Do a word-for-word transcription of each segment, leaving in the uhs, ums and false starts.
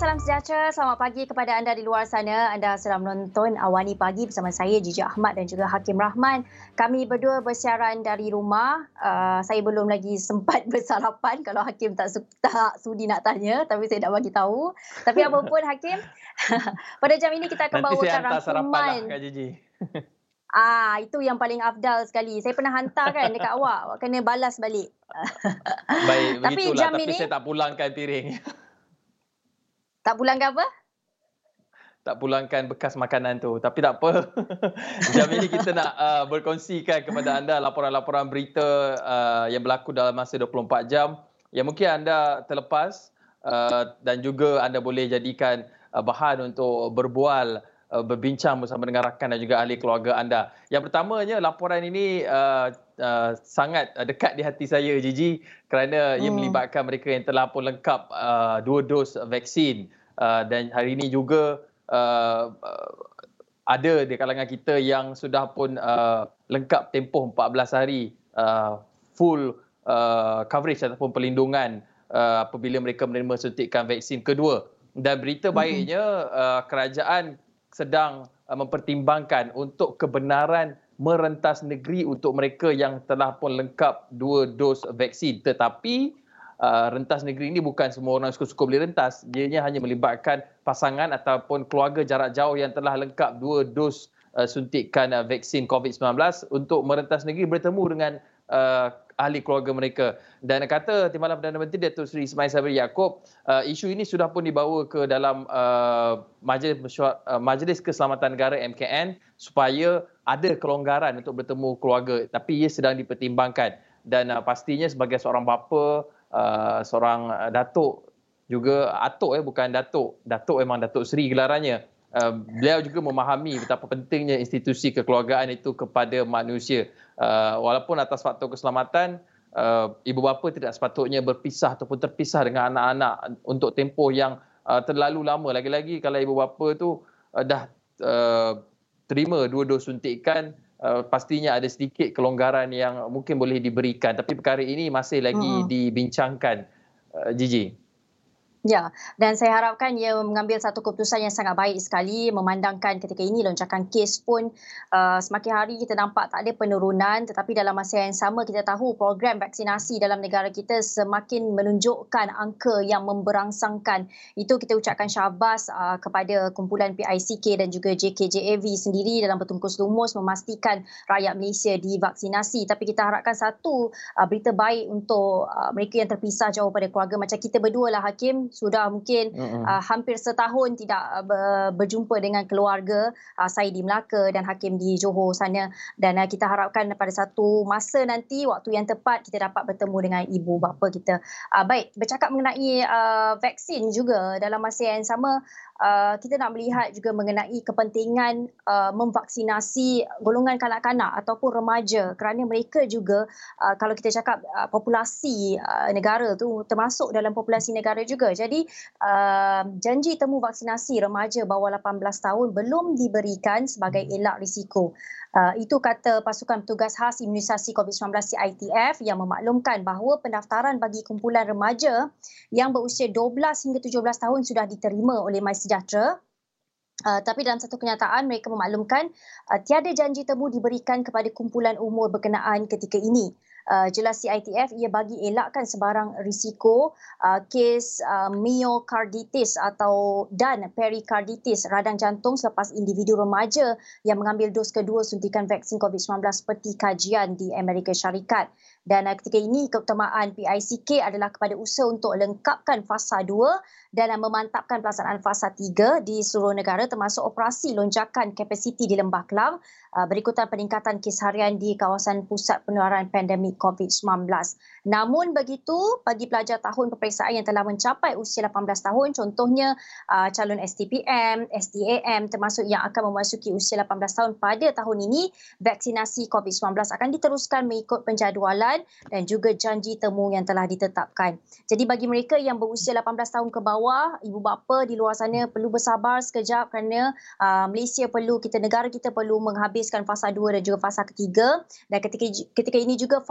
salam sejahtera. Selamat pagi kepada anda di luar sana. Anda sedang menonton Awani Pagi bersama saya, Jiji Ahmad dan juga Hakim Rahman. Kami berdua bersiaran dari rumah. Uh, saya belum lagi sempat bersarapan kalau Hakim tak, tak sudi nak tanya. Tapi saya nak bagi tahu. Tapi apapun Hakim, pada jam ini kita akan Nanti bawakan saya hantar rangkuman. sarapan lah Kak Jiji. Ah, itu yang paling afdal sekali. Saya pernah hantar kan dekat awak. Awak kena balas balik. Baik, Tapi begitulah. jam Tapi ini, saya tak pulangkan piring. tak pulang ke apa? Tak pulangkan bekas makanan tu. Tapi tak apa. Jam ini kita nak uh, berkongsikan kepada anda laporan-laporan berita uh, yang berlaku dalam masa dua puluh empat jam yang mungkin anda terlepas uh, dan juga anda boleh jadikan uh, bahan untuk berbual, uh, berbincang bersama dengan rakan dan juga ahli keluarga anda. Yang pertamanya, laporan ini uh, uh, sangat dekat di hati saya, Jiji, kerana ia Hmm. melibatkan mereka yang telah pun lengkap uh, dua dos vaksin. Uh, dan hari ini juga Uh, uh, ada di kalangan kita yang sudah pun uh, lengkap tempoh empat belas hari uh, full uh, coverage ataupun perlindungan uh, apabila mereka menerima suntikan vaksin kedua. Dan berita baiknya, uh, kerajaan sedang uh, mempertimbangkan untuk kebenaran merentas negeri untuk mereka yang telah pun lengkap dua dos vaksin. Tetapi Uh, rentas negeri ini bukan semua orang suka-suka boleh rentas. Ianya hanya melibatkan pasangan ataupun keluarga jarak jauh yang telah lengkap dua dos uh, suntikan uh, vaksin covid sembilan belas untuk merentas negeri bertemu dengan uh, ahli keluarga mereka. Dan kata Timbalan Perdana Menteri Datuk Seri Ismail Sabri Yaakob, uh, isu ini sudah pun dibawa ke dalam uh, Majlis, uh, Majlis Keselamatan Negara M K N supaya ada kelonggaran untuk bertemu keluarga. Tapi ia sedang dipertimbangkan. Dan uh, pastinya sebagai seorang bapa, Uh, seorang uh, datuk juga, atuk eh bukan datuk, datuk memang Datuk Seri gelarannya. Uh, beliau juga memahami betapa pentingnya institusi kekeluargaan itu kepada manusia. Uh, walaupun atas faktor keselamatan, uh, ibu bapa tidak sepatutnya berpisah ataupun terpisah dengan anak-anak untuk tempoh yang uh, terlalu lama. Lagi-lagi kalau ibu bapa tu uh, dah uh, terima dua dos suntikan, Uh, pastinya ada sedikit kelonggaran yang mungkin boleh diberikan. Tapi perkara ini masih lagi Mm-mm. dibincangkan, uh, Jiji. Ya, dan saya harapkan ia mengambil satu keputusan yang sangat baik sekali, memandangkan ketika ini lonjakan kes pun uh, semakin hari kita nampak tak ada penurunan, tetapi dalam masa yang sama kita tahu program vaksinasi dalam negara kita semakin menunjukkan angka yang memberangsangkan. Itu kita ucapkan syabas uh, kepada kumpulan P I C K dan juga J K J A V sendiri dalam bertungkus lumus memastikan rakyat Malaysia divaksinasi. Tapi kita harapkan satu uh, berita baik untuk uh, mereka yang terpisah jauh pada keluarga macam kita berdua lah Hakim. Sudah mungkin uh, hampir setahun tidak uh, berjumpa dengan keluarga. Uh, saya di Melaka dan Hakim di Johor sana. Dan uh, kita harapkan pada satu masa nanti, waktu yang tepat, kita dapat bertemu dengan ibu bapa kita. Uh, baik, bercakap mengenai uh, vaksin juga dalam masa yang sama, uh, kita nak melihat juga mengenai kepentingan uh, memvaksinasi golongan kanak-kanak ataupun remaja, kerana mereka juga uh, kalau kita cakap uh, populasi uh, negara tu termasuk dalam populasi negara juga. Jadi uh, janji temu vaksinasi remaja bawah lapan belas tahun belum diberikan sebagai elak risiko. Uh, itu kata Pasukan Petugas Khas Imunisasi covid sembilan belas C I T F yang memaklumkan bahawa pendaftaran bagi kumpulan remaja yang berusia dua belas hingga tujuh belas tahun sudah diterima oleh MySejahtera. Uh, tapi dalam satu kenyataan mereka memaklumkan uh, tiada janji temu diberikan kepada kumpulan umur berkenaan ketika ini. Uh, jelas C I T F ia bagi elakkan sebarang risiko uh, kes uh, myocarditis atau dan perikarditis radang jantung selepas individu remaja yang mengambil dos kedua suntikan vaksin covid sembilan belas seperti kajian di Amerika Syarikat. Dan uh, ketika ini keutamaan P I C K adalah kepada usaha untuk lengkapkan fasa dua dan uh, memantapkan pelaksanaan fasa tiga di seluruh negara termasuk operasi lonjakan kapasiti di Lembah Kelang uh, berikutan peningkatan kes harian di kawasan pusat penularan pandemik covid sembilan belas. Namun begitu, bagi pelajar tahun peperiksaan yang telah mencapai usia lapan belas tahun, contohnya uh, calon S T P M, S T A M termasuk yang akan memasuki usia lapan belas tahun pada tahun ini, vaksinasi covid sembilan belas akan diteruskan mengikut penjadualan dan juga janji temu yang telah ditetapkan. Jadi bagi mereka yang berusia lapan belas tahun ke bawah, ibu bapa di luar sana perlu bersabar sekejap kerana uh, Malaysia perlu, kita negara kita perlu menghabiskan fasa dua dan juga fasa ketiga. Dan ketika ketika ini juga fasa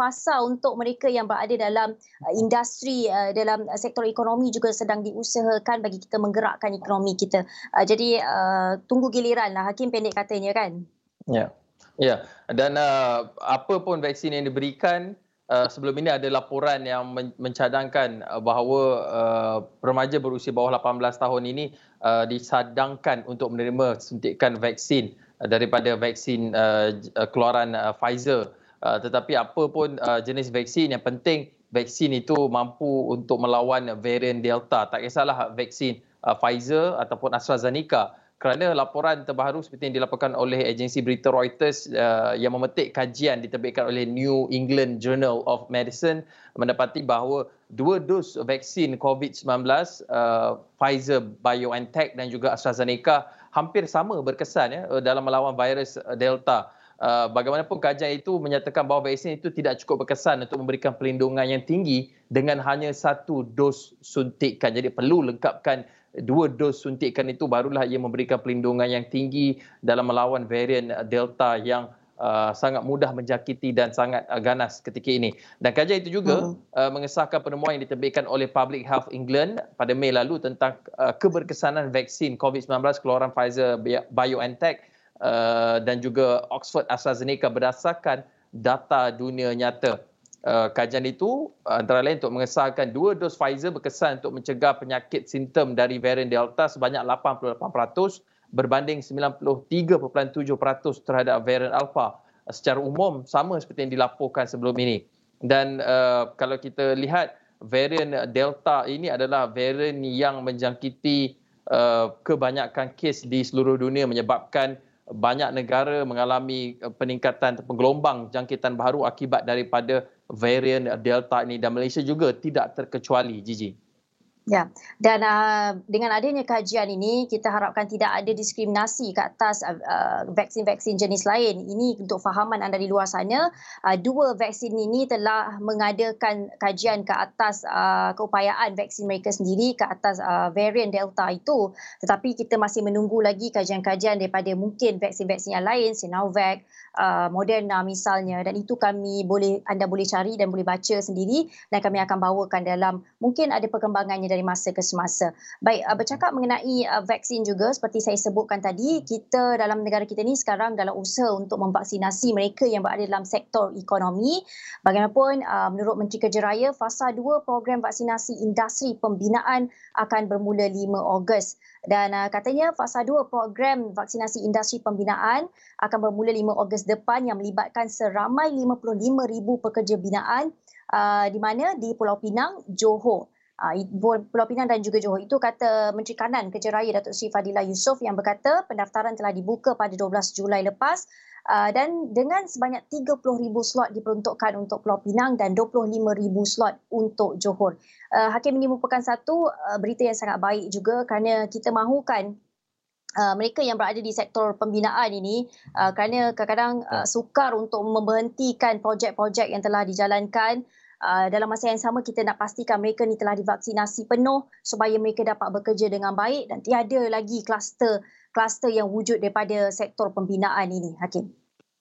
pasar untuk mereka yang berada dalam uh, industri uh, dalam uh, sektor ekonomi juga sedang diusahakan bagi kita menggerakkan ekonomi kita. Uh, jadi uh, tunggu giliran lah Hakim, pendek katanya kan. Ya. Ya, dan uh, apa pun vaksin yang diberikan, uh, sebelum ini ada laporan yang men- mencadangkan uh, bahawa uh, remaja berusia bawah lapan belas tahun ini uh, disadangkan untuk menerima suntikan vaksin uh, daripada vaksin uh, j- uh, keluaran uh, Pfizer. Uh, tetapi apa pun uh, jenis vaksin, yang penting vaksin itu mampu untuk melawan varian Delta. Tak kisahlah vaksin uh, Pfizer ataupun AstraZeneca. Kerana laporan terbaru seperti yang dilaporkan oleh agensi berita Reuters uh, yang memetik kajian diterbitkan oleh New England Journal of Medicine mendapati bahawa dua dos vaksin COVID sembilan belas uh, Pfizer BioNTech dan juga AstraZeneca hampir sama berkesan ya dalam melawan virus Delta. Uh, bagaimanapun kajian itu menyatakan bahawa vaksin itu tidak cukup berkesan untuk memberikan perlindungan yang tinggi dengan hanya satu dos suntikan. Jadi perlu lengkapkan dua dos suntikan itu, barulah ia memberikan perlindungan yang tinggi dalam melawan varian Delta yang uh, sangat mudah menjangkiti dan sangat uh, ganas ketika ini. Dan kajian itu juga hmm. uh, mengesahkan penemuan yang diterbitkan oleh Public Health England pada Mei lalu tentang uh, keberkesanan vaksin COVID sembilan belas keluaran Pfizer BioNTech uh, dan juga Oxford AstraZeneca berdasarkan data dunia nyata. Uh, kajian itu uh, antara lain untuk mengesahkan dua dos Pfizer berkesan untuk mencegah penyakit simptom dari varian Delta sebanyak lapan puluh lapan peratus berbanding sembilan puluh tiga perpuluhan tujuh peratus terhadap varian Alpha. Uh, secara umum sama seperti yang dilaporkan sebelum ini. Dan uh, kalau kita lihat varian Delta ini adalah varian yang menjangkiti uh, kebanyakan kes di seluruh dunia, menyebabkan banyak negara mengalami peningkatan ataupun gelombang jangkitan baru akibat daripada varian Delta ini, dan Malaysia juga tidak terkecuali, Gigi. Ya, dan uh, dengan adanya kajian ini, kita harapkan tidak ada diskriminasi ke atas uh, vaksin-vaksin jenis lain. Ini untuk fahaman anda di luar sana, uh, dua vaksin ini telah mengadakan kajian ke atas uh, keupayaan vaksin mereka sendiri ke atas uh, varian Delta itu. Tetapi kita masih menunggu lagi kajian-kajian daripada mungkin vaksin-vaksin yang lain, Sinovac, uh, Moderna misalnya. Dan itu kami boleh anda boleh cari dan boleh baca sendiri, dan kami akan bawakan dalam mungkin ada perkembangannya dari masa ke semasa. Baik, uh, bercakap mengenai uh, vaksin juga, seperti saya sebutkan tadi, kita dalam negara kita ni sekarang dalam usaha untuk memvaksinasi mereka yang berada dalam sektor ekonomi. Bagaimanapun, uh, menurut Menteri Kerja Raya, fasa dua program vaksinasi industri pembinaan akan bermula lima Ogos. Dan uh, katanya fasa dua program vaksinasi industri pembinaan akan bermula lima Ogos depan yang melibatkan seramai lima puluh lima ribu pekerja binaan uh, di mana di Pulau Pinang, Johor. Uh, Pulau Pinang dan juga Johor. Itu kata Menteri Kanan Kerja Raya Datuk Seri Fadilah Yusof yang berkata pendaftaran telah dibuka pada dua belas Julai lepas uh, dan dengan sebanyak tiga puluh ribu slot diperuntukkan untuk Pulau Pinang dan dua puluh lima ribu slot untuk Johor. Uh, Hakim, ini merupakan satu uh, berita yang sangat baik juga kerana kita mahukan Uh, mereka yang berada di sektor pembinaan ini uh, kerana kadang-kadang uh, sukar untuk memberhentikan projek-projek yang telah dijalankan. Uh, dalam masa yang sama kita nak pastikan mereka ni telah divaksinasi penuh supaya mereka dapat bekerja dengan baik dan tiada lagi kluster kluster yang wujud daripada sektor pembinaan ini, Hakim.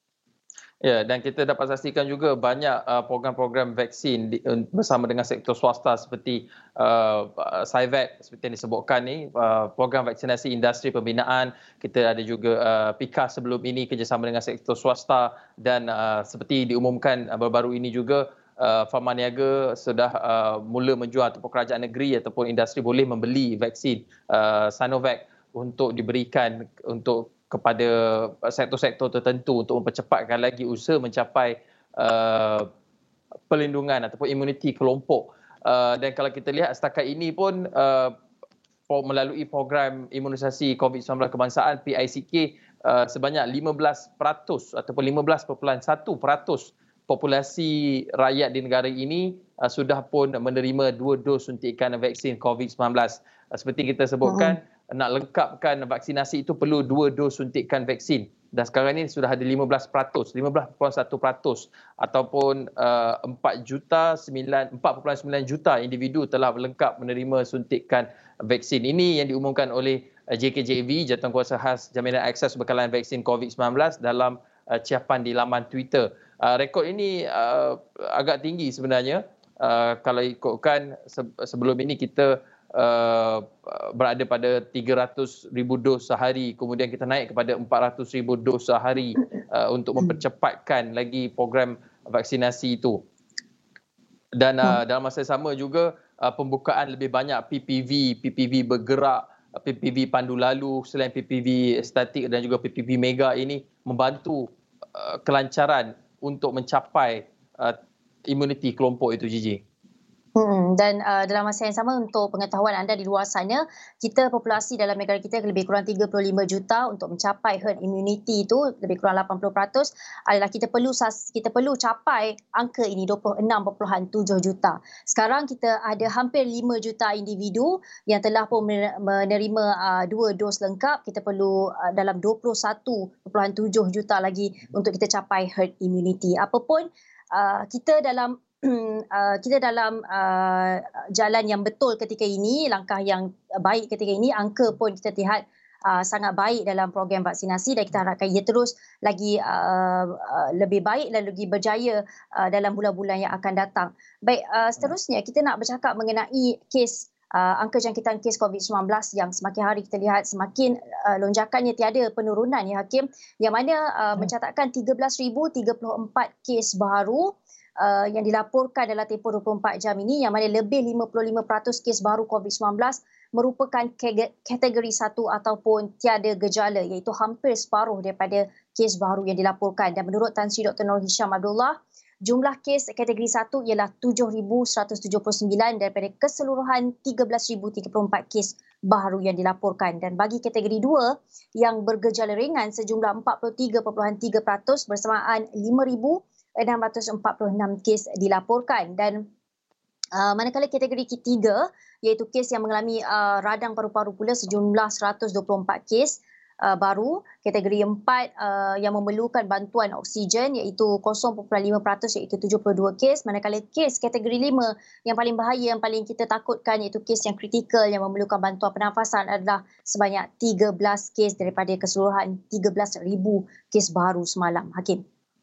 Ya, dan kita dapat saksikan juga banyak uh, program-program vaksin di, uh, bersama dengan sektor swasta seperti uh, Scivac seperti yang disebutkan ni, uh, program vaksinasi industri pembinaan. Kita ada juga uh, P I K A sebelum ini kerjasama dengan sektor swasta, dan uh, seperti diumumkan uh, baru-baru ini juga uh, Pharma Niaga sudah uh, mula menjual, ataupun kerajaan negeri ataupun industri boleh membeli vaksin uh, Sinovac untuk diberikan untuk kepada sektor-sektor tertentu untuk mempercepatkan lagi usaha mencapai uh, perlindungan ataupun imuniti kelompok. Uh, dan kalau kita lihat setakat ini pun uh, melalui program imunisasi COVID sembilan belas kebangsaan P I C K, uh, sebanyak lima belas peratus ataupun lima belas perpuluhan satu peratus populasi rakyat di negara ini uh, sudah pun menerima dua dos suntikan vaksin COVID sembilan belas. Uh, seperti kita sebutkan, uh-huh. nak lengkapkan vaksinasi itu perlu dua dos suntikan vaksin. Dan sekarang ini sudah ada lima belas peratus, lima belas perpuluhan satu peratus ataupun uh, empat perpuluhan sembilan juta individu telah lengkap menerima suntikan vaksin. Ini yang diumumkan oleh uh, J K J V, Jawatankuasa Khas Jaminan Akses Bekalan Vaksin COVID sembilan belas dalam uh, ciapan di laman Twitter. Uh, rekod ini uh, agak tinggi sebenarnya. Uh, kalau ikutkan se- sebelum ini kita uh, berada pada tiga ratus ribu dos sehari, kemudian kita naik kepada empat ratus ribu dos sehari uh, untuk mempercepatkan lagi program vaksinasi itu. Dan uh, dalam masa yang sama juga uh, pembukaan lebih banyak P P V, P P V bergerak, P P V pandu lalu selain P P V statik dan juga P P V mega ini membantu uh, kelancaran untuk mencapai uh, imuniti kelompok itu, Gigi. Hmm, dan uh, dalam masa yang sama untuk pengetahuan anda di luar sana, kita populasi dalam negara kita lebih kurang tiga puluh lima juta. Untuk mencapai herd immunity itu lebih kurang lapan puluh peratus adalah kita perlu kita perlu capai angka ini dua puluh enam perpuluhan tujuh juta. Sekarang kita ada hampir lima juta individu yang telah pun menerima uh, dua dos lengkap. Kita perlu uh, dalam dua puluh satu perpuluhan tujuh juta lagi untuk kita capai herd immunity. Apapun uh, kita dalam Uh, kita dalam uh, jalan yang betul ketika ini, langkah yang baik ketika ini, angka pun kita lihat uh, sangat baik dalam program vaksinasi dan kita harapkan ia terus lagi uh, uh, lebih baik dan lebih berjaya uh, dalam bulan-bulan yang akan datang. Baik, uh, seterusnya kita nak bercakap mengenai kes Uh, angka jangkitan kes COVID sembilan belas yang semakin hari kita lihat semakin uh, lonjakannya, tiada penurunan ya Hakim, yang mana uh, mencatatkan tiga belas ribu tiga puluh empat kes baru Uh, yang dilaporkan dalam tempoh dua puluh empat jam ini, yang mana lebih lima puluh lima peratus kes baru COVID sembilan belas merupakan kategori satu ataupun tiada gejala, iaitu hampir separuh daripada kes baru yang dilaporkan. Dan menurut Tan Sri Doktor Nur Hisham Abdullah, jumlah kes kategori satu ialah tujuh ribu seratus tujuh puluh sembilan daripada keseluruhan tiga belas ribu tiga puluh empat kes baru yang dilaporkan. Dan bagi kategori dua yang bergejala ringan, sejumlah empat puluh tiga perpuluhan tiga peratus bersamaan lima ribu enam ratus empat puluh enam kes dilaporkan. Dan uh, manakala kategori ketiga iaitu kes yang mengalami uh, radang paru-paru pula, sejumlah seratus dua puluh empat kes uh, baru. Kategori empat uh, yang memerlukan bantuan oksigen iaitu kosong perpuluhan lima peratus iaitu tujuh puluh dua kes. Manakala kes kategori lima yang paling bahaya, yang paling kita takutkan iaitu kes yang kritikal yang memerlukan bantuan pernafasan adalah sebanyak tiga belas kes daripada keseluruhan tiga belas ribu kes baru semalam. Hakim.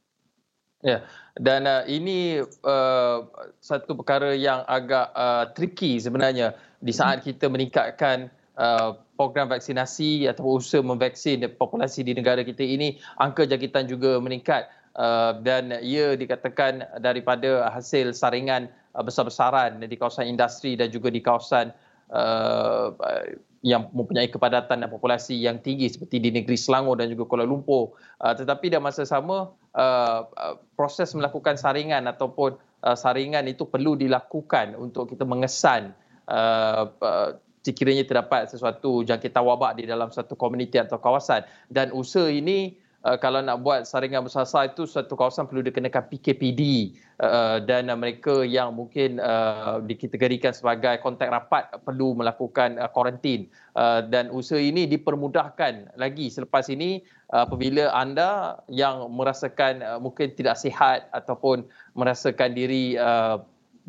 Ya, dan uh, ini uh, satu perkara yang agak uh, tricky sebenarnya di saat kita meningkatkan uh, program vaksinasi atau usaha memvaksin populasi di negara kita ini, angka jangkitan juga meningkat uh, dan ia dikatakan daripada hasil saringan uh, besar-besaran di kawasan industri dan juga di kawasan uh, yang mempunyai kepadatan dan populasi yang tinggi seperti di negeri Selangor dan juga Kuala Lumpur. Uh, tetapi dalam masa sama, uh, uh, proses melakukan saringan ataupun uh, saringan itu perlu dilakukan untuk kita mengesan uh, uh, sekiranya terdapat sesuatu jangkitan wabak di dalam satu komuniti atau kawasan. Dan usaha ini, uh, kalau nak buat saringan besar-besar itu, satu kawasan perlu dikenakan P K P D uh, dan uh, mereka yang mungkin uh, dikategorikan sebagai kontak rapat perlu melakukan uh, kuarantin. Uh, dan usaha ini dipermudahkan lagi selepas ini uh, apabila anda yang merasakan uh, mungkin tidak sihat ataupun merasakan diri uh,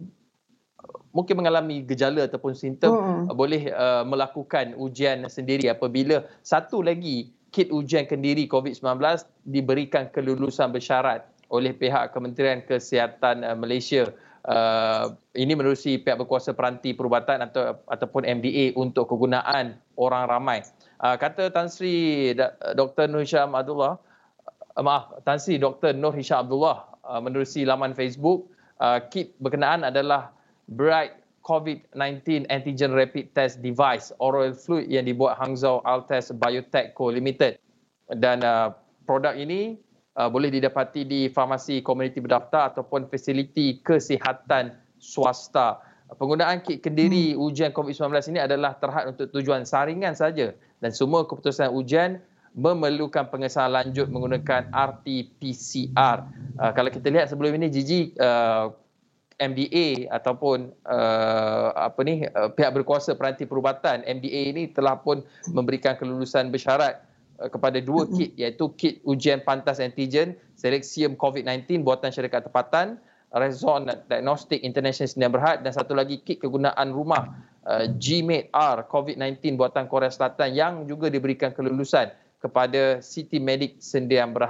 mungkin mengalami gejala ataupun simptom, hmm. boleh uh, melakukan ujian sendiri. Apabila satu lagi kit ujian kendiri COVID sembilan belas diberikan kelulusan bersyarat oleh pihak Kementerian Kesihatan uh, Malaysia. Uh, ini menerusi pihak berkuasa peranti perubatan atau ataupun M D A untuk kegunaan orang ramai. Uh, kata Tan Sri Doktor Nur Hisham Abdullah, uh, maaf, Tan Sri Doktor Nur Hisham Abdullah uh, menerusi laman Facebook, uh, kit berkenaan adalah Bright COVID sembilan belas Antigen Rapid Test Device Oral Fluid yang dibuat Hangzhou Altest Biotech Co Limited. Dan uh, produk ini uh, boleh didapati di farmasi komuniti berdaftar ataupun fasiliti kesihatan swasta. Penggunaan kit kendiri hmm. ujian COVID sembilan belas ini adalah terhad untuk tujuan saringan saja dan semua keputusan ujian memerlukan pengesahan lanjut menggunakan R T P C R. Uh, kalau kita lihat sebelum ini, Gigi, uh, M D A ataupun uh, apa ni uh, pihak berkuasa peranti perubatan M D A ini telah pun memberikan kelulusan bersyarat uh, kepada dua kit, iaitu kit ujian pantas antigen Seleksium COVID sembilan belas buatan syarikat tempatan Rezon Diagnostik International Sdn Bhd, dan satu lagi kit kegunaan rumah uh, G M A D R COVID sembilan belas buatan Korea Selatan yang juga diberikan kelulusan kepada City Medic Sdn Bhd.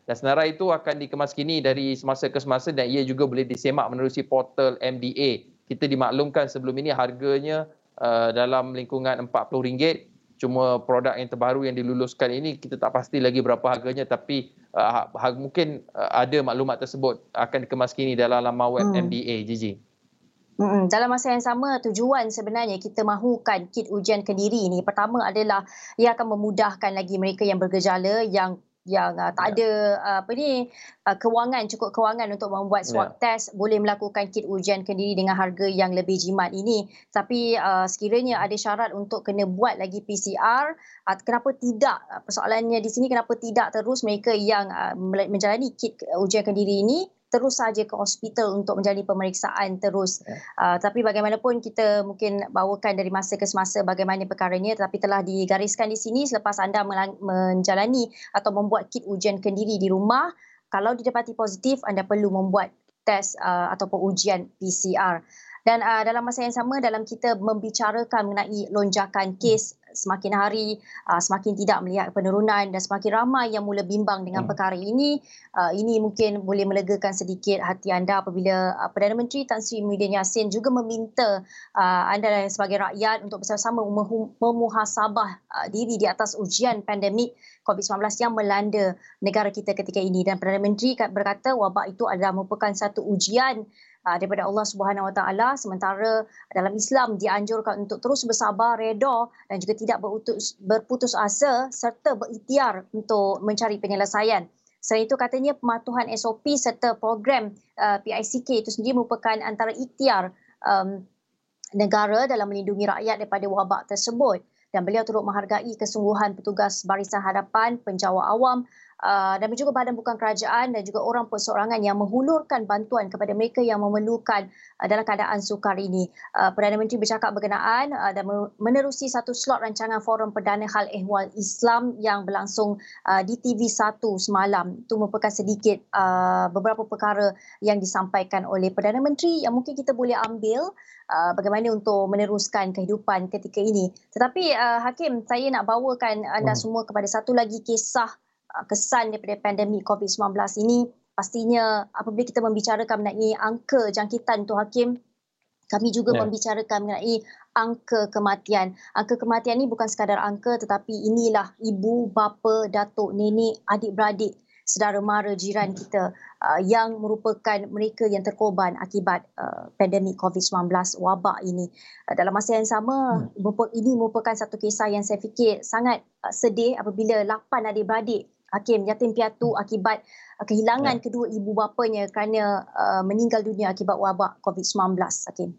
Dan senarai itu akan dikemaskini dari semasa ke semasa dan ia juga boleh disemak menerusi portal M D A. Kita dimaklumkan sebelum ini harganya uh, dalam lingkungan empat puluh ringgit. Cuma produk yang terbaru yang diluluskan ini kita tak pasti lagi berapa harganya, tapi uh, mungkin uh, ada maklumat tersebut akan dikemaskini dalam laman web Hmm. M D A, Gigi. Hmm, dalam masa yang sama, tujuan sebenarnya kita mahukan kit ujian kendiri ini. Pertama adalah ia akan memudahkan lagi mereka yang bergejala, yang yang uh, tak Ya. ada uh, apa ni uh, kewangan, cukup kewangan untuk membuat swab Ya. test, boleh melakukan kit ujian kendiri dengan harga yang lebih jimat ini. Tapi uh, sekiranya ada syarat untuk kena buat lagi P C R, uh, kenapa tidak? Uh, persoalannya di sini, kenapa tidak terus mereka yang uh, menjalani kit ujian kendiri ini terus saja ke hospital untuk menjalani pemeriksaan terus. Ya. Uh, tapi bagaimanapun kita mungkin bawakan dari masa ke semasa bagaimana perkaranya, tetapi telah digariskan di sini selepas anda menjalani atau membuat kit ujian kendiri di rumah, kalau didapati positif, anda perlu membuat test uh, ataupun ujian P C R. Dan uh, dalam masa yang sama, dalam kita membicarakan mengenai lonjakan kes semakin hari, uh, semakin tidak melihat penurunan dan semakin ramai yang mula bimbang dengan Hmm. perkara ini, uh, ini mungkin boleh melegakan sedikit hati anda apabila uh, Perdana Menteri Tan Sri Muhyiddin Yassin juga meminta uh, anda sebagai rakyat untuk bersama-sama memuhasabah uh, diri di atas ujian pandemik COVID sembilan belas yang melanda negara kita ketika ini. Dan Perdana Menteri berkata wabak itu adalah merupakan satu ujian uh, daripada Allah Subhanahu Wa Taala, sementara dalam Islam dianjurkan untuk terus bersabar, redha dan juga tidak berutus, berputus asa serta berikhtiar untuk mencari penyelesaian. Selain itu katanya pematuhan S O P serta program uh, P I C K itu sendiri merupakan antara ikhtiar um, negara dalam melindungi rakyat daripada wabak tersebut. Dan beliau turut menghargai kesungguhan petugas Barisan Hadapan, penjawat awam uh, dan juga badan bukan kerajaan dan juga orang perseorangan yang menghulurkan bantuan kepada mereka yang memerlukan uh, dalam keadaan sukar ini. Uh, Perdana Menteri bercakap berkenaan uh, dan menerusi satu slot rancangan Forum Perdana Hal Ehwal Islam yang berlangsung uh, di T V satu semalam. Itu merupakan sedikit uh, beberapa perkara yang disampaikan oleh Perdana Menteri yang mungkin kita boleh ambil Uh, bagaimana untuk meneruskan kehidupan ketika ini. Tetapi uh, Hakim, saya nak bawakan anda Hmm. semua kepada satu lagi kisah uh, kesan daripada pandemik COVID sembilan belas ini. Pastinya apabila kita membicarakan mengenai angka jangkitan tu Hakim, kami juga Ya. membicarakan mengenai angka kematian. Angka kematian ini bukan sekadar angka, tetapi inilah ibu, bapa, datuk, nenek, adik-beradik, saudara mara, jiran kita uh, yang merupakan mereka yang terkorban akibat uh, pandemik COVID sembilan belas wabak ini. Uh, dalam masa yang sama, hmm. ini merupakan satu kisah yang saya fikir sangat uh, sedih apabila lapan adik-beradik Hakim yatim piatu akibat uh, kehilangan Ya. kedua ibu bapanya kerana uh, meninggal dunia akibat wabak COVID sembilan belas. Hakim.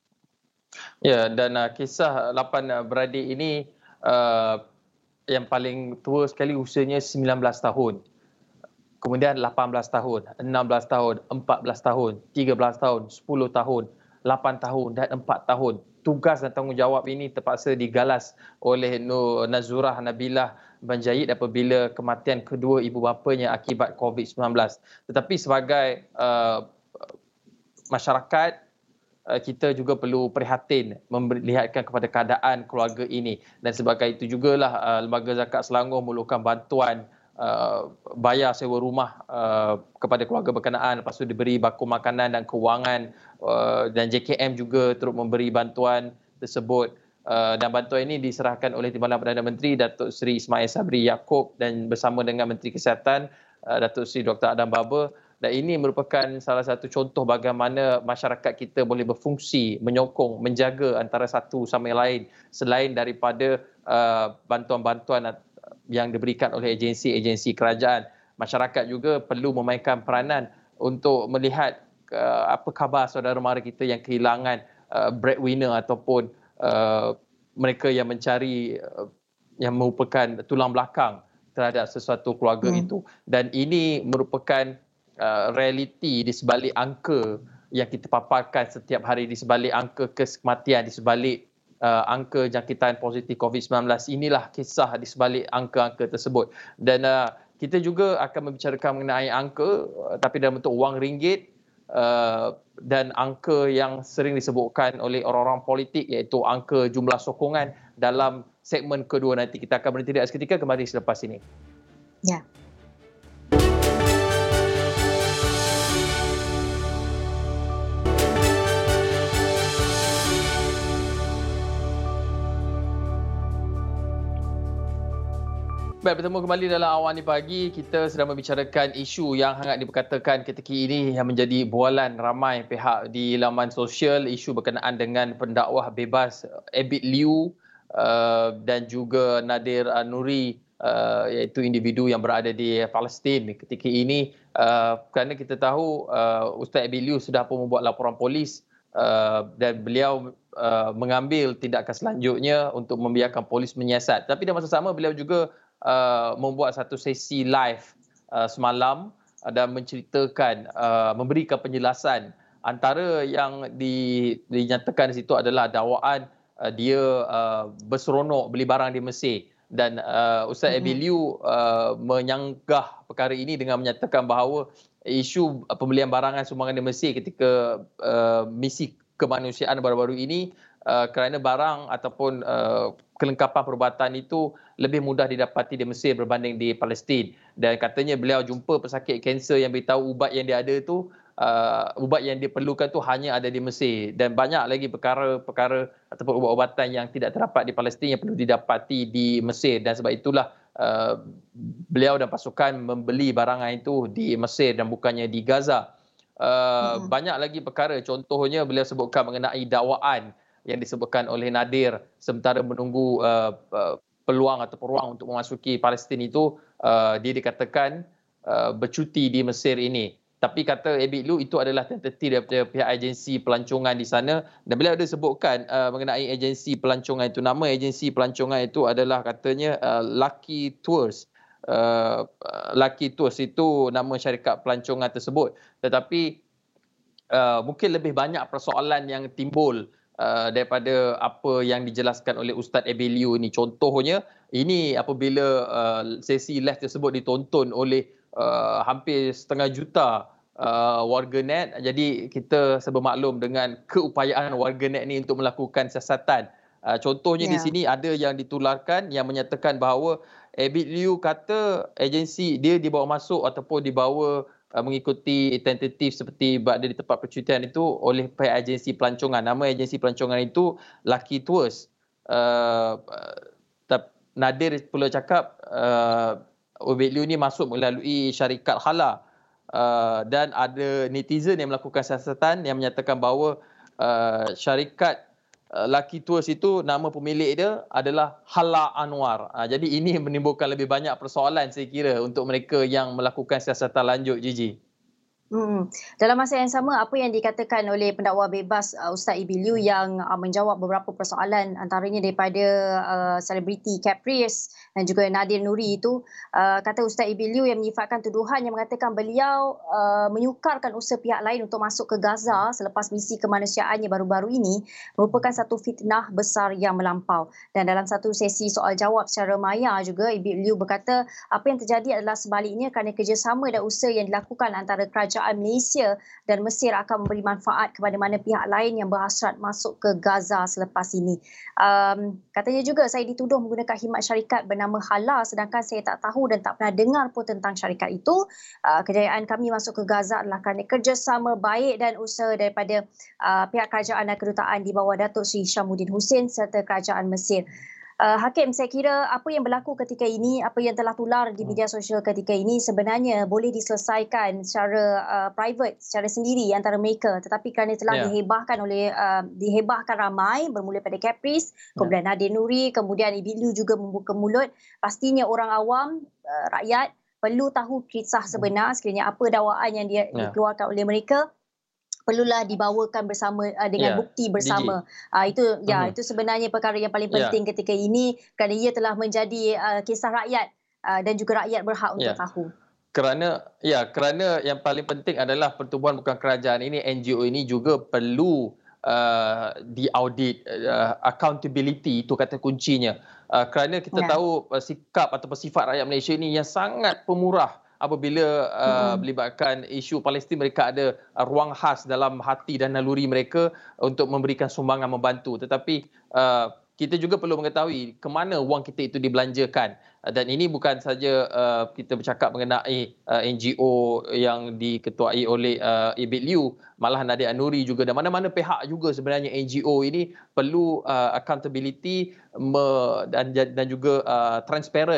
Ya, dan uh, kisah lapan uh, beradik ini uh, yang paling tua sekali usianya sembilan belas tahun. Kemudian lapan belas tahun, enam belas tahun, empat belas tahun, tiga belas tahun, sepuluh tahun, lapan tahun dan empat tahun. Tugas dan tanggungjawab ini terpaksa digalas oleh Nur Nazurah Nabilah Banjait apabila kematian kedua ibu bapanya akibat COVID sembilan belas. Tetapi sebagai uh, masyarakat, uh, kita juga perlu prihatin melihatkan kepada keadaan keluarga ini. Dan sebagai itu jugalah uh, Lembaga Zakat Selangor memerlukan bantuan Uh, bayar sewa rumah uh, kepada keluarga berkenaan, lepas tu diberi baku makanan dan kewangan, uh, dan J K M juga turut memberi bantuan tersebut, uh, dan bantuan ini diserahkan oleh Timbalan Perdana Menteri Datuk Seri Ismail Sabri Yaakob dan bersama dengan Menteri Kesihatan uh, Datuk Seri Doktor Adam Baba. Dan ini merupakan salah satu contoh bagaimana masyarakat kita boleh berfungsi, menyokong, menjaga antara satu sama lain selain daripada uh, bantuan-bantuan yang diberikan oleh agensi-agensi kerajaan. Masyarakat juga perlu memainkan peranan untuk melihat uh, apa khabar saudara mara kita yang kehilangan uh, breadwinner ataupun uh, mereka yang mencari uh, yang merupakan tulang belakang terhadap sesuatu keluarga hmm. itu. Dan ini merupakan uh, realiti di sebalik angka yang kita paparkan setiap hari, di sebalik angka kematian, di sebalik Uh, angka jangkitan positif COVID sembilan belas. Inilah kisah di sebalik angka-angka tersebut. Dan uh, kita juga akan membicarakan mengenai angka uh, tapi dalam bentuk wang ringgit uh, dan angka yang sering disebutkan oleh orang-orang politik iaitu angka jumlah sokongan dalam segmen kedua nanti. Kita akan berhenti seketika, kembali selepas ini. Ya. Baik, bertemu kembali dalam Awal Ni Pagi. Kita sedang membicarakan isu yang hangat diperkatakan ketika ini yang menjadi bualan ramai pihak di laman sosial, isu berkenaan dengan pendakwah bebas Abid Liu uh, dan juga Nadir Nuri, uh, iaitu individu yang berada di Palestin ketika ini. Uh, kerana kita tahu uh, Ustaz Abid Liu sudah pun membuat laporan polis uh, dan beliau uh, mengambil tindakan selanjutnya untuk membiarkan polis menyiasat. Tapi dalam masa sama beliau juga Uh, membuat satu sesi live uh, semalam uh, dan menceritakan, uh, memberikan penjelasan. Antara yang di, dinyatakan di situ adalah dakwaan uh, dia uh, berseronok beli barang di Mesir. Dan uh, Ustaz mm-hmm. Abid Liu uh, menyanggah perkara ini dengan menyatakan bahawa isu uh, pembelian barangan sumbangan di Mesir ketika uh, misi kemanusiaan baru-baru ini, Uh, kerana barang ataupun uh, kelengkapan perubatan itu lebih mudah didapati di Mesir berbanding di Palestin. Dan katanya beliau jumpa pesakit kanser yang beritahu ubat yang dia ada tu, uh, ubat yang dia perlukan tu hanya ada di Mesir. Dan banyak lagi perkara-perkara ataupun ubat-ubatan yang tidak terdapat di Palestin yang perlu didapati di Mesir. Dan sebab itulah uh, beliau dan pasukan membeli barangan itu di Mesir dan bukannya di Gaza. Uh, hmm. Banyak lagi perkara, contohnya beliau sebutkan mengenai dakwaan yang disebutkan oleh Nadir sementara menunggu uh, uh, peluang atau peluang untuk memasuki Palestin itu, uh, dia dikatakan uh, bercuti di Mesir ini. Tapi kata Abid Liu itu adalah tentatif daripada pihak agensi pelancongan di sana, dan beliau ada sebutkan uh, mengenai agensi pelancongan itu. Nama agensi pelancongan itu adalah katanya uh, Lucky Tours. Uh, Lucky Tours itu nama syarikat pelancongan tersebut. Tetapi uh, mungkin lebih banyak persoalan yang timbul Uh, daripada apa yang dijelaskan oleh Ustaz Abid Liu ini. Contohnya, ini apabila uh, sesi live tersebut ditonton oleh uh, hampir setengah juta uh, warganet, jadi kita sebermaklum dengan keupayaan warganet ini untuk melakukan siasatan. Uh, contohnya yeah. di sini ada yang ditularkan yang menyatakan bahawa Abid Liu kata agensi dia dibawa masuk ataupun dibawa Uh, mengikuti tentatif seperti berada di tempat percutian itu oleh pihak agensi pelancongan. Nama agensi pelancongan itu Lucky Tours. Uh, uh, Nadir pula cakap uh, Abid Liu ni masuk melalui syarikat Hala. Uh, dan ada netizen yang melakukan siasatan yang menyatakan bahawa uh, syarikat uh, Lucky Tours itu nama pemilik dia adalah Hala Anwar. Uh, jadi ini menimbulkan lebih banyak persoalan saya kira untuk mereka yang melakukan siasatan lanjut, Gigi. Hmm. Dalam masa yang sama, apa yang dikatakan oleh pendakwa bebas uh, Ustaz Abid Liu yang uh, menjawab beberapa persoalan antaranya daripada uh, selebriti Caprice dan juga Nadir Nuri itu, uh, kata Ustaz Abid Liu yang menyifatkan tuduhan yang mengatakan beliau uh, menyukarkan usaha pihak lain untuk masuk ke Gaza selepas misi kemanusiaannya baru-baru ini merupakan satu fitnah besar yang melampau. Dan dalam satu sesi soal jawab secara maya juga, Abid Liu berkata apa yang terjadi adalah sebaliknya kerana kerjasama dan usaha yang dilakukan antara kerajaan Malaysia dan Mesir akan memberi manfaat kepada mana pihak lain yang berhasrat masuk ke Gaza selepas ini. Um, katanya juga saya dituduh menggunakan khidmat syarikat bernama Hala sedangkan saya tak tahu dan tak pernah dengar pun tentang syarikat itu. Uh, kejayaan kami masuk ke Gaza adalah kerana kerjasama baik dan usaha daripada uh, pihak kerajaan dan kedutaan di bawah Datuk Seri Syamuddin Hussein serta kerajaan Mesir. Uh, Hakim, saya kira apa yang berlaku ketika ini, apa yang telah tular di media sosial ketika ini sebenarnya boleh diselesaikan secara uh, private, secara sendiri antara mereka. Tetapi kerana telah yeah. dihebahkan oleh uh, dihebahkan ramai, bermula pada Caprice, kemudian yeah. Nadir Nuri, kemudian Abid Liu juga membuka mulut. Pastinya orang awam, uh, rakyat perlu tahu kisah sebenar sekiranya apa dakwaan yang dia, yeah. dikeluarkan oleh mereka. Perlulah dibawakan bersama uh, dengan yeah, bukti bersama. Uh, itu ya uh-huh. itu sebenarnya perkara yang paling penting yeah. ketika ini kerana ia telah menjadi uh, kisah rakyat uh, dan juga rakyat berhak untuk yeah. tahu. Kerana ya kerana yang paling penting adalah pertubuhan bukan kerajaan ini, N G O ini juga perlu uh, diaudit, uh, accountability itu kata kuncinya. Uh, kerana kita yeah. tahu uh, sikap atau sifat rakyat Malaysia ini yang sangat pemurah. Apabila uh, melibatkan isu Palestin, mereka ada uh, ruang khas dalam hati dan naluri mereka untuk memberikan sumbangan membantu. Tetapi uh, kita juga perlu mengetahui ke mana wang kita itu dibelanjakan. Uh, dan ini bukan saja uh, kita bercakap mengenai uh, N G O yang diketuai oleh uh, Abid Liu, malah Nadir Nuri juga dan mana-mana pihak juga sebenarnya N G O ini perlu uh, accountability me, dan, dan juga uh, transparent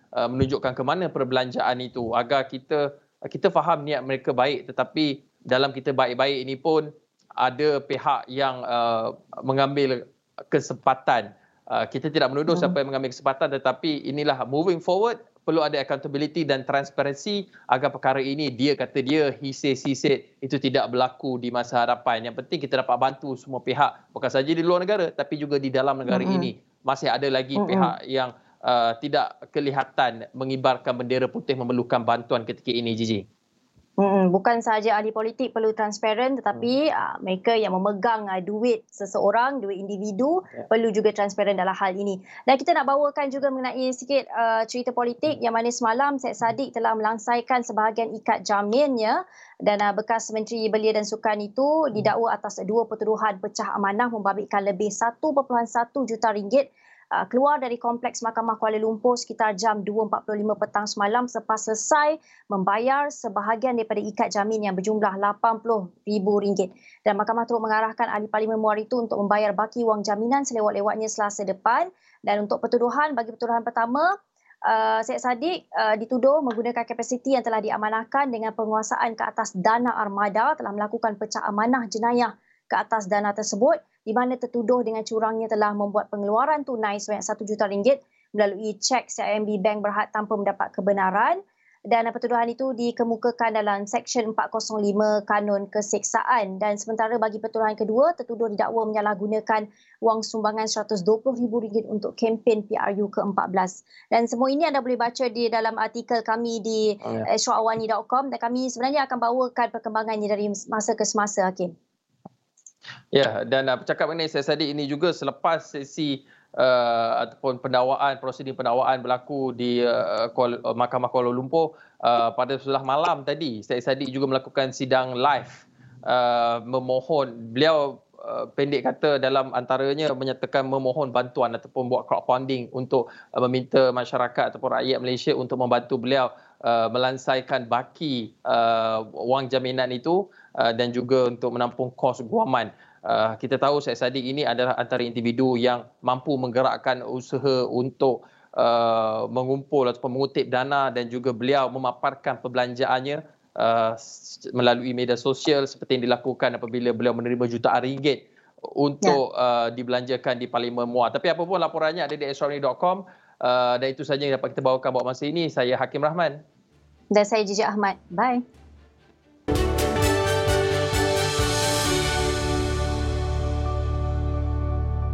uh, menunjukkan ke mana perbelanjaan itu agar kita kita faham niat mereka baik, tetapi dalam kita baik-baik ini pun ada pihak yang uh, mengambil kesempatan. Uh, kita tidak menuduh Hmm. siapa yang mengambil kesempatan, tetapi inilah moving forward, perlu ada accountability dan transparansi agar perkara ini, dia kata dia, he say, she said, itu tidak berlaku di masa hadapan. Yang penting kita dapat bantu semua pihak, bukan saja di luar negara tapi juga di dalam negara Hmm. ini. Masih ada lagi Hmm. pihak yang uh, tidak kelihatan mengibarkan bendera putih memerlukan bantuan ketika ini, Gigi. Hmm, bukan sahaja ahli politik perlu transparan, tetapi hmm. uh, mereka yang memegang uh, duit seseorang, duit individu, yeah. perlu juga transparan dalam hal ini. Dan kita nak bawakan juga mengenai sikit uh, cerita politik hmm. yang mana semalam Syed Saddiq telah melangsaikan sebahagian ikat jaminnya, dan uh, bekas Menteri Belia dan Sukan itu didakwa atas dua pertuduhan pecah amanah membabitkan lebih satu perpuluhan satu juta ringgit Uh, keluar dari Kompleks Mahkamah Kuala Lumpur sekitar jam dua empat puluh lima petang semalam selepas selesai membayar sebahagian daripada ikat jamin yang berjumlah lapan puluh ribu ringgit. Dan Mahkamah turut mengarahkan Ahli Parlimen Muar itu untuk membayar baki wang jaminan selewat-lewatnya Selasa depan. Dan untuk pertuduhan, bagi pertuduhan pertama, uh, Syed Saddiq uh, dituduh menggunakan kapasiti yang telah diamanahkan dengan penguasaan ke atas dana armada, telah melakukan pecah amanah jenayah ke atas dana tersebut, di mana tertuduh dengan curangnya telah membuat pengeluaran tunai sebanyak satu juta ringgit melalui cek C I M B Bank Berhad tanpa mendapat kebenaran. Dan pertuduhan itu dikemukakan dalam Seksyen empat kosong lima Kanun Keseksaan. Dan sementara bagi pertuduhan kedua, tertuduh didakwa menyalahgunakan wang sumbangan seratus dua puluh ribu ringgit untuk kempen P R U ke empat belas. Dan semua ini anda boleh baca di dalam artikel kami di oh, ya. astro awani dot com, dan kami sebenarnya akan bawakan perkembangannya dari masa ke semasa, Hakim. Ya, dan uh, bercakap mengenai Syed Saddiq ini juga selepas sesi uh, ataupun pendakwaan, prosedur pendakwaan berlaku di uh, Kuala, uh, Mahkamah Kuala Lumpur uh, pada sebelah malam tadi, Syed Saddiq juga melakukan sidang live uh, memohon, beliau uh, pendek kata dalam antaranya menyatakan memohon bantuan ataupun buat crowdfunding untuk uh, meminta masyarakat ataupun rakyat Malaysia untuk membantu beliau uh, melansaikan baki uh, wang jaminan itu. Uh, dan juga untuk menampung kos guaman. Uh, kita tahu Syed Saddiq ini adalah antara individu yang mampu menggerakkan usaha untuk uh, mengumpul ataupun mengutip dana, dan juga beliau memaparkan perbelanjaannya uh, melalui media sosial seperti yang dilakukan apabila beliau menerima jutaan ringgit untuk ya. uh, dibelanjakan di Parlimen Muar. Tapi apapun laporannya ada di astro awani dot com, uh, dan itu sahaja yang dapat kita bawakan buat masa ini. Saya Hakim Rahman. Dan saya Gigi Ahmad. Bye.